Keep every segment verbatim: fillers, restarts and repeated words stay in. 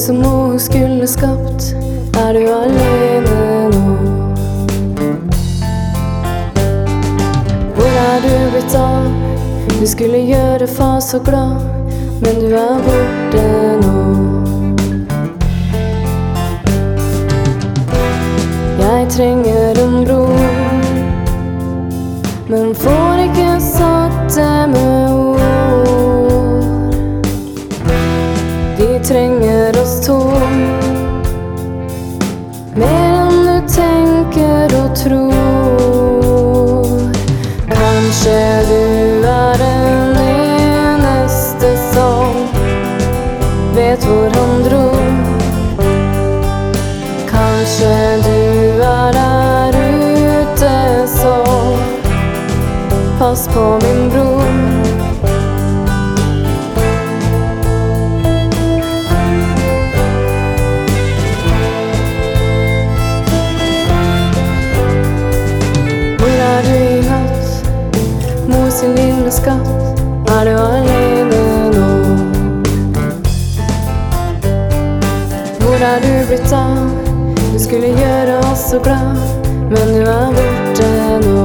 som noe skulle skapt, er du alene nå. Hvor er du blitt av? Du skulle gjøre far så glad, men du er borte nå. Jeg trenger en bror, men får ikke satt det med ord. De trenger oss to, mer enn du tenker og tror. Kanskje du er den eneste som vet hvor han dro. Kanskje du er der ute, så pass på min bror. Hvor er du i natt, mor sin lille skatt? Er du alene nå? Hvor er du blitt av? Du skulle gjøre oss så glad, men du er borte nå.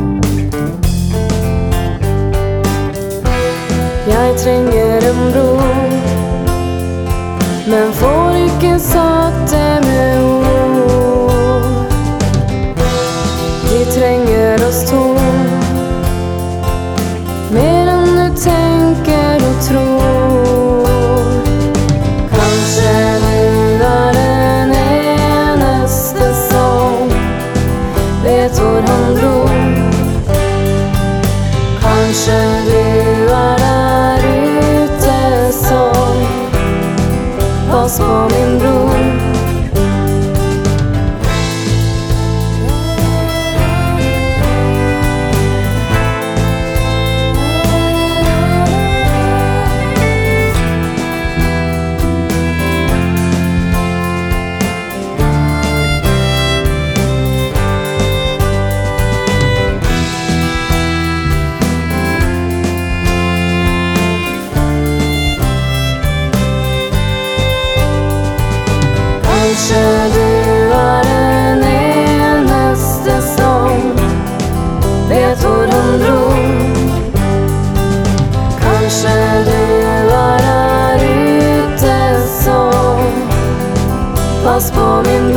Jeg trenger en bror, men får ikke satt det med ord. De trenger oss to, mer enn du tenker og tror. Kanskje du er den eneste som vet hvor han dro. Kanskje du er der ute, så pass på min bror. Kanskje du er den eneste som vet hvor han dro. Kanskje du er der ute, så pass på min